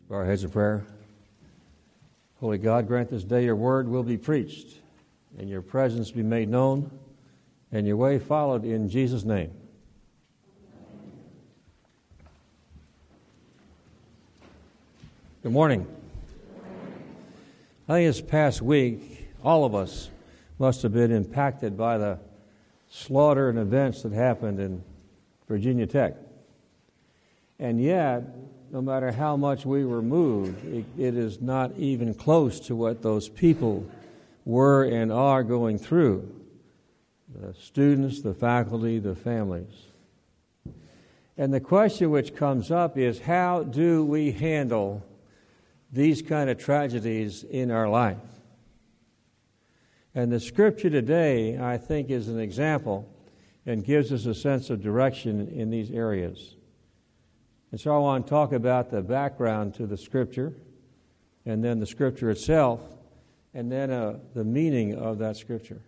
Bow our heads in prayer. Holy God, grant this day your word will be preached, and your presence be made known, and your way followed in Jesus' name. Good morning. I think this past week, all of us must have been impacted by the slaughter and events that happened in Virginia Tech. And yet, no matter how much we were moved, it is not even close to what those people were and are going through. The students, the faculty, the families. And the question which comes up is, how do we handle these kind of tragedies in our life? And the scripture today, I think, is an example and gives us a sense of direction in these areas. And so I want to talk about the background to the Scripture, and then the Scripture itself, and then the meaning of that Scripture.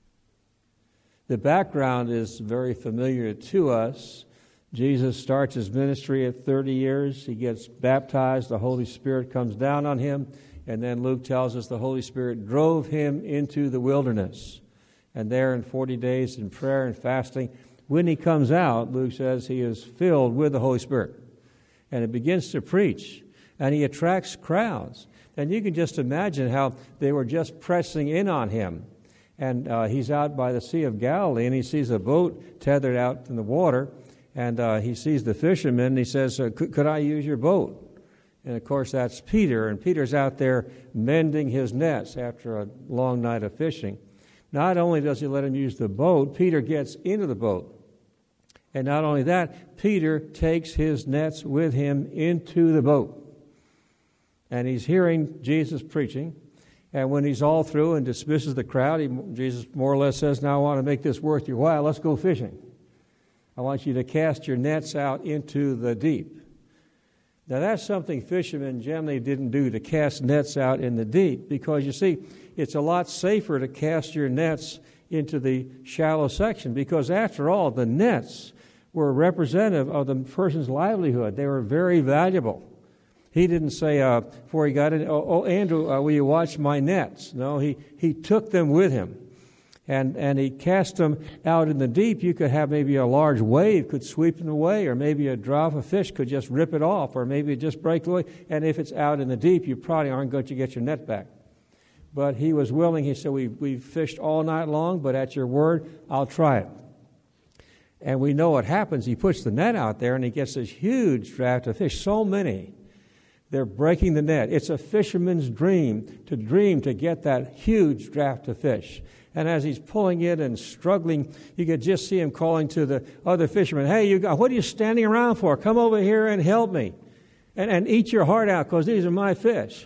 The background is very familiar to us. Jesus starts his ministry at 30 years. He gets baptized. The Holy Spirit comes down on him. And then Luke tells us the Holy Spirit drove him into the wilderness. And there in 40 days in prayer and fasting, when he comes out, Luke says he is filled with the Holy Spirit. And he begins to preach, and he attracts crowds. And you can just imagine how they were just pressing in on him. And he's out by the Sea of Galilee, and he sees a boat tethered out in the water, and he sees the fishermen, and he says, could I use your boat? And, of course, that's Peter, and Peter's out there mending his nets after a long night of fishing. Not only does he let him use the boat, Peter gets into the boat. And not only that, Peter takes his nets with him into the boat. And he's hearing Jesus preaching. And when he's all through and dismisses the crowd, Jesus more or less says, now I want to make this worth your while. Let's go fishing. I want you to cast your nets out into the deep. Now that's something fishermen generally didn't do, to cast nets out in the deep. Because you see, it's a lot safer to cast your nets into the shallow section. Because after all, the nets were representative of the person's livelihood. They were very valuable. He didn't say, before he got in, Andrew, will you watch my nets? No, he took them with him. And he cast them out in the deep. You could have maybe a large wave could sweep them away, or maybe a drop of fish could just rip it off, or maybe it just break away. And if it's out in the deep, you probably aren't going to get your net back. But he was willing. He said, we fished all night long, but at your word, I'll try it. And we know what happens. He puts the net out there, and he gets this huge draft of fish. So many, they're breaking the net. It's a fisherman's dream to get that huge draft of fish. And as he's pulling it and struggling, you could just see him calling to the other fishermen, hey, what are you standing around for? Come over here and help me. And eat your heart out, because these are my fish.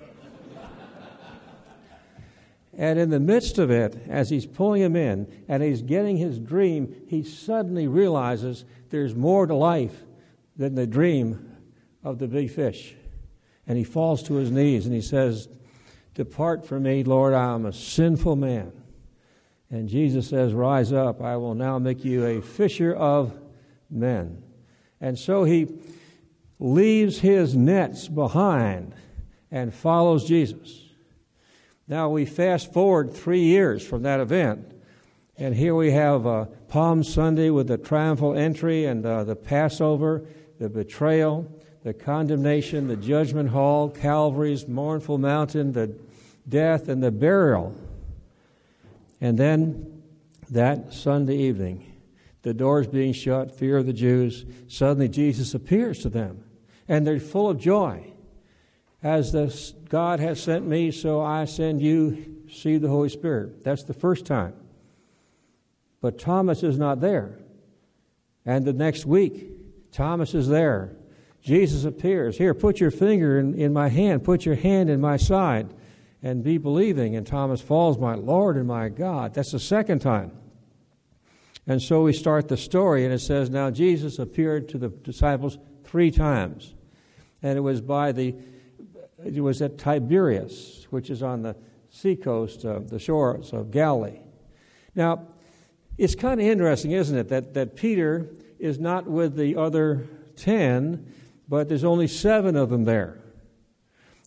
And in the midst of it, as he's pulling him in and he's getting his dream, he suddenly realizes there's more to life than the dream of the big fish. And he falls to his knees and he says, depart from me, Lord, I am a sinful man. And Jesus says, rise up, I will now make you a fisher of men. And so he leaves his nets behind and follows Jesus. Now we fast forward 3 years from that event, and here we have Palm Sunday with the triumphal entry and the Passover, the betrayal, the condemnation, the judgment hall, Calvary's mournful mountain, the death and the burial. And then that Sunday evening, the doors being shut, fear of the Jews, suddenly Jesus appears to them, and they're full of joy. As God has sent me, so I send you, receive the Holy Spirit. That's the first time. But Thomas is not there. And the next week, Thomas is there. Jesus appears. Here, put your finger in my hand. Put your hand in my side. And be believing. And Thomas falls, my Lord and my God. That's the second time. And so we start the story, and it says, now Jesus appeared to the disciples 3 times. And it was at Tiberias, which is on the seacoast, the shores of Galilee. Now, it's kind of interesting, isn't it, that Peter is not with the other 10, but there's only 7 of them there.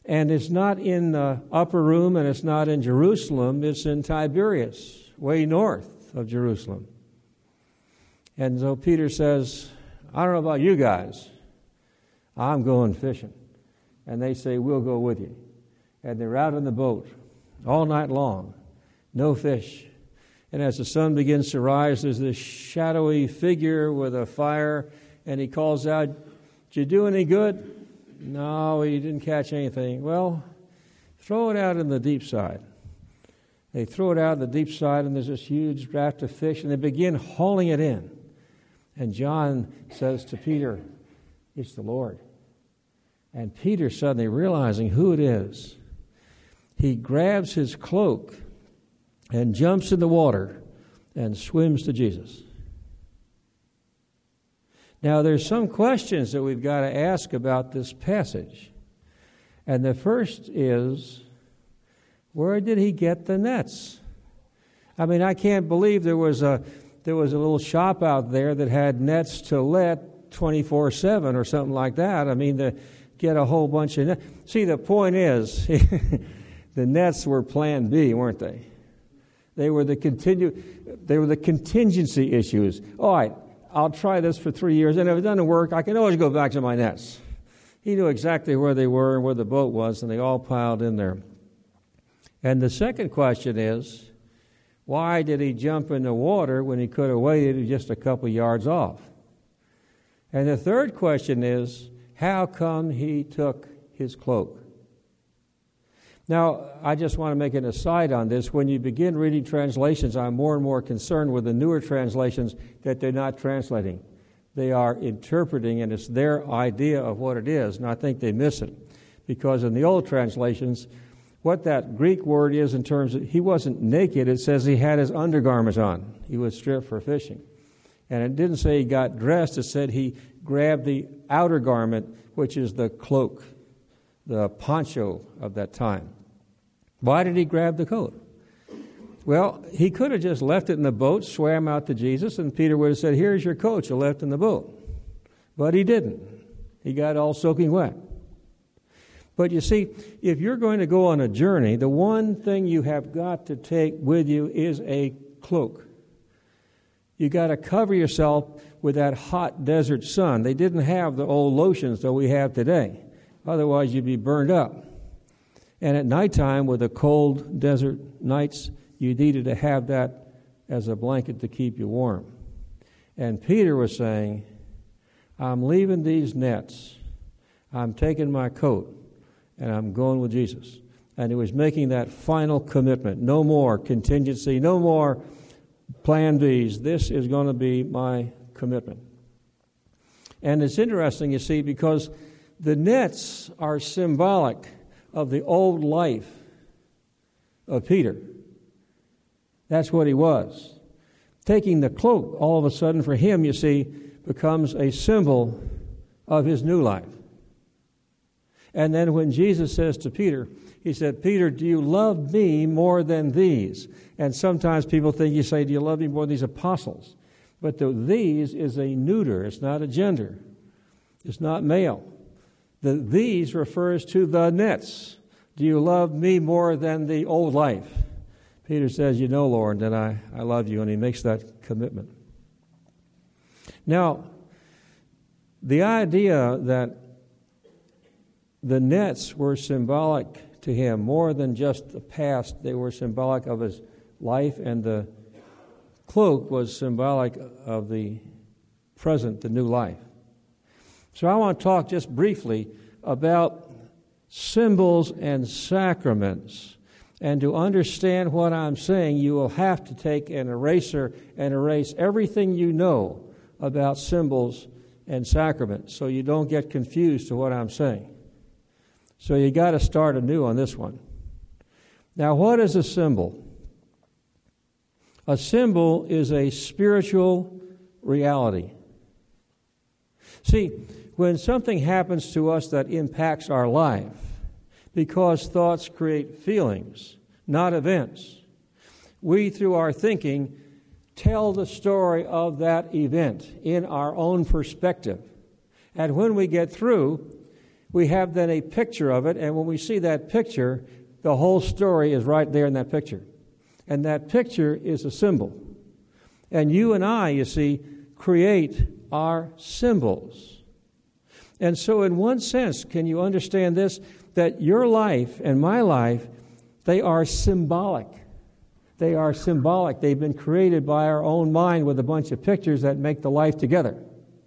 And it's not in the upper room, and it's not in Jerusalem. It's in Tiberias, way north of Jerusalem. And so Peter says, I don't know about you guys. I'm going fishing. And they say, we'll go with you. And they're out in the boat all night long. No fish. And as the sun begins to rise, there's this shadowy figure with a fire, and he calls out, did you do any good? No, he didn't catch anything. Well, throw it out in the deep side. They throw it out in the deep side, and there's this huge draft of fish, and they begin hauling it in. And John says to Peter, it's the Lord. And Peter, suddenly realizing who it is, he grabs his cloak and jumps in the water and swims to Jesus. Now, there's some questions that we've got to ask about this passage. And the first is, where did he get the nets? I mean, I can't believe there was a little shop out there that had nets to let 24/7 or something like that. I mean, to get a whole bunch of nets. See, the point is, the nets were plan B, weren't they? They were the contingency issues. All right, I'll try this for 3 years, and if it doesn't work, I can always go back to my nets. He knew exactly where they were and where the boat was, and they all piled in there. And the second question is, why did he jump in the water when he could have waited just a couple yards off? And the third question is, how come he took his cloak? Now, I just want to make an aside on this. When you begin reading translations, I'm more and more concerned with the newer translations that they're not translating. They are interpreting, and it's their idea of what it is, and I think they miss it. Because in the old translations, what that Greek word is in terms of, he wasn't naked, it says he had his undergarments on. He was stripped for fishing. And it didn't say he got dressed, it said he grabbed the outer garment, which is the cloak, the poncho of that time. Why did he grab the coat? Well, he could have just left it in the boat, swam out to Jesus, and Peter would have said, here's your coat you left in the boat. But he didn't. He got all soaking wet. But you see, if you're going to go on a journey, the one thing you have got to take with you is a cloak. You got to cover yourself with that hot desert sun. They didn't have the old lotions that we have today. Otherwise, you'd be burned up. And at nighttime, with the cold desert nights, you needed to have that as a blanket to keep you warm. And Peter was saying, I'm leaving these nets. I'm taking my coat, and I'm going with Jesus. And he was making that final commitment. No more contingency, no more plan Bs. This is going to be my commitment. And it's interesting, you see, because the nets are symbolic of the old life of Peter. That's what he was. Taking the cloak, all of a sudden for him, you see, becomes a symbol of his new life. And then when Jesus says to Peter, he said, Peter, do you love me more than these? And sometimes people think you say, do you love me more than these apostles? But the these is a neuter. It's not a gender. It's not male. The these refers to the nets. Do you love me more than the old life? Peter says, you know, Lord, that I love you, and he makes that commitment. Now, the idea that the nets were symbolic to him more than just the past, they were symbolic of his life, and the cloak was symbolic of the present, the new life. So I want to talk just briefly about symbols and sacraments. And to understand what I'm saying, you will have to take an eraser and erase everything you know about symbols and sacraments so you don't get confused to what I'm saying. So you got to start anew on this one. Now, what is a symbol? A symbol is a spiritual reality. See, when something happens to us that impacts our life, because thoughts create feelings, not events, we, through our thinking, tell the story of that event in our own perspective. And when we get through, we have then a picture of it, and when we see that picture, the whole story is right there in that picture. And that picture is a symbol. And you and I, you see, create our symbols. And so in one sense, can you understand this? That your life and my life, they are symbolic. They are symbolic. They've been created by our own mind with a bunch of pictures that make the life together.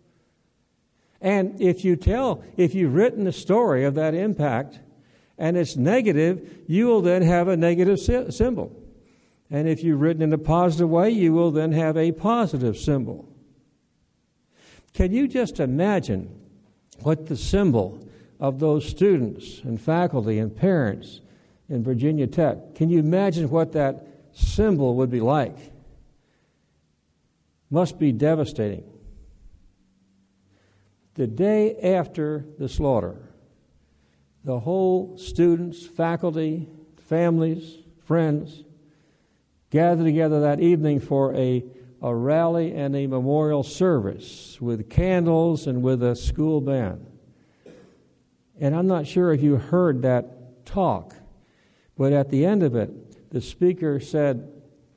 And if you've written the story of that impact and it's negative, you will then have a negative symbol. And if you've written in a positive way, you will then have a positive symbol. Can you just imagine what the symbol of those students and faculty and parents in Virginia Tech, can you imagine what that symbol would be like? Must be devastating. The day after the slaughter, the whole students, faculty, families, friends gathered together that evening for a rally and a memorial service with candles and with a school band. And I'm not sure if you heard that talk, but at the end of it, the speaker said,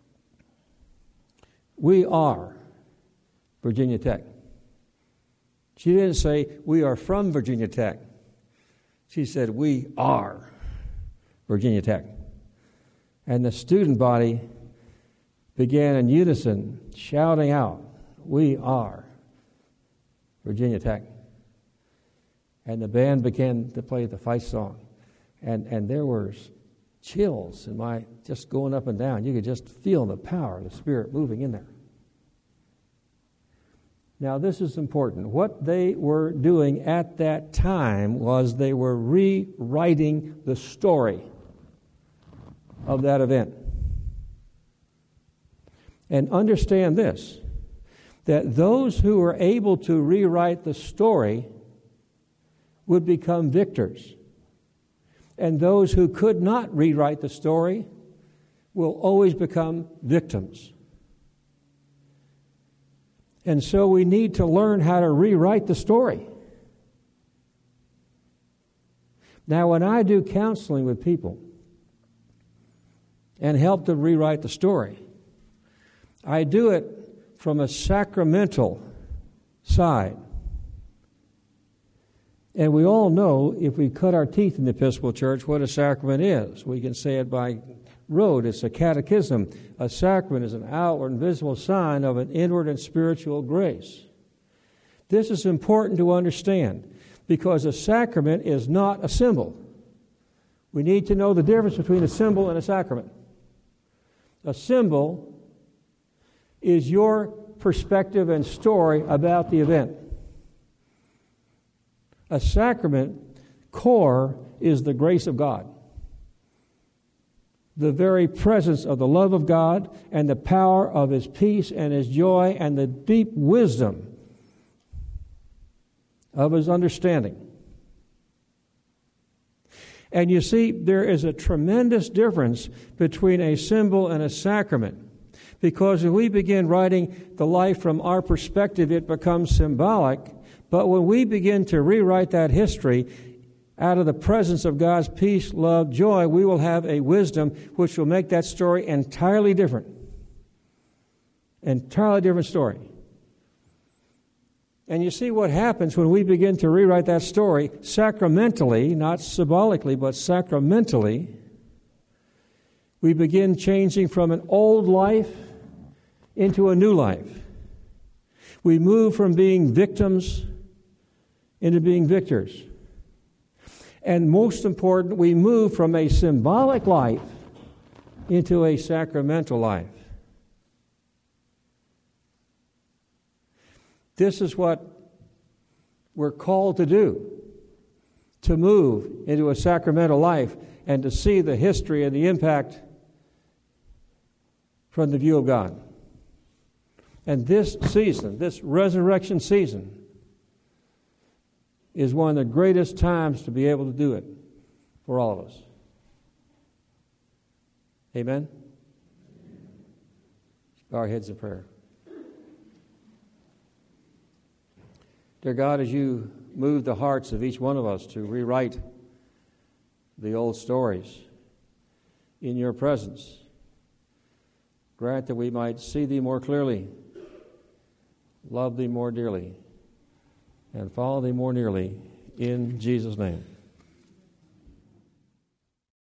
"We are Virginia Tech." She didn't say, "We are from Virginia Tech." She said, "We are Virginia Tech." And the student body began in unison shouting out, "We are Virginia Tech." And the band began to play the fight song. And there were chills in my just going up and down. You could just feel the power of the Spirit moving in there. Now, this is important. What they were doing at that time was they were rewriting the story of that event. And understand this, that those who were able to rewrite the story would become victors. And those who could not rewrite the story will always become victims. And so we need to learn how to rewrite the story. Now, when I do counseling with people and help them rewrite the story, I do it from a sacramental side. And we all know, if we cut our teeth in the Episcopal Church, what a sacrament is. We can say it by rote. It's a catechism. A sacrament is an outward and visible sign of an inward and spiritual grace. This is important to understand, because a sacrament is not a symbol. We need to know the difference between a symbol and a sacrament. A symbol is your perspective and story about the event. A sacrament core is the grace of God. The very presence of the love of God and the power of His peace and His joy and the deep wisdom of His understanding. And you see, there is a tremendous difference between a symbol and a sacrament. Because when we begin writing the life from our perspective, it becomes symbolic. But when we begin to rewrite that history out of the presence of God's peace, love, joy, we will have a wisdom which will make that story entirely different. Entirely different story. And you see what happens when we begin to rewrite that story sacramentally, not symbolically, but sacramentally. We begin changing from an old life into a new life. We move from being victims into being victors. And most important, we move from a symbolic life into a sacramental life. This is what we're called to do, to move into a sacramental life and to see the history and the impact from the view of God. And this season, this resurrection season, is one of the greatest times to be able to do it for all of us. Amen? Let's bow our heads in prayer. Dear God, as you move the hearts of each one of us to rewrite the old stories in your presence. Grant that we might see thee more clearly, love thee more dearly, and follow thee more nearly. In Jesus' name.